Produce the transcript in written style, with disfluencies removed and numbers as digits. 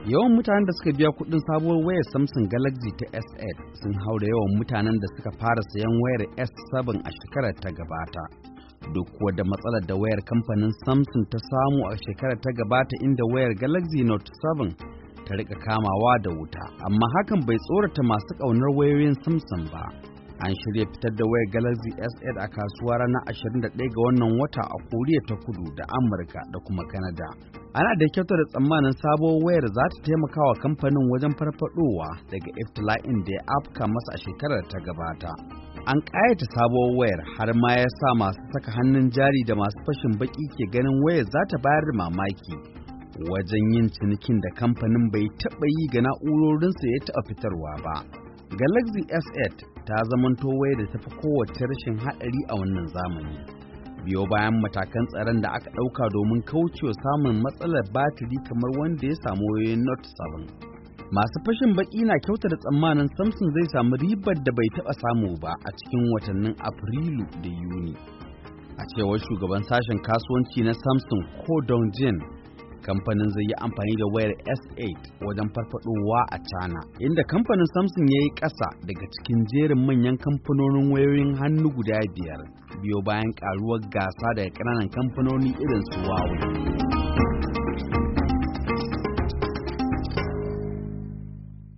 Yawan mutanen da suka biya kuɗin sabuwar wayar Samsung Galaxy ta S8 sun haura yawan mutanen da suka fara sayan wayar S7 a shekarar ta gabata. Duk kuwa da matsalar da wayar kamfanin Samsung ta samu a shekarar ta gabata inda wayar Galaxy Note 7 ta rika kamawa da wuta, amma hakan bai tsorata masu ƙaunar wayoyin Samsung ba. An shirya fitar da wayar Galaxy S8 a kasuwa ranar 21 ga wannan wata a Koriya ta Kudu da Amurka da kuma Canada. Ana da kyautar da tsammanin sabuwar wayar za ta taimaka wa kamfanin wajen farfadowa daga iftila'in da ya afka masa a shekarar ta gabata. An ƙayata sabuwar wayar har ma ya sa masu saka hannun jari da masu fashin baki ke ganin wayar za ta bayar da mamaki wajen yin cinikin da kamfanin bai taɓa yi ga na'urorinsa ya taɓa fitarwa ba. Galaxy S8 ta zamanto wayar da tafi kowace rashin haɗari a wannan zamani. Biyo bayan matakan tsaron da aka ɗauka domin kaucewa samun matsalar batiri kamar wanda ya samu wayoyin Note 7. Masu fashin baki na kyautar tsammanin Samsung zai samu ribar da bai taɓa samu ba a cikin watannin Afrilu da Yuni. A cewar shugaban sashen kasuwanci na Samsung Ko Dong-jin, kamfanin zai yi amfani da wayar S8 wajen farfadowa a China, inda kamfanin Samsung ya yi ƙasa daga cikin jerin manyan kamfanonin wayoyin hannu guda 5 biyo bayan ƙaruwar gasa daga ƙananan kamfanoni irin su Huawei.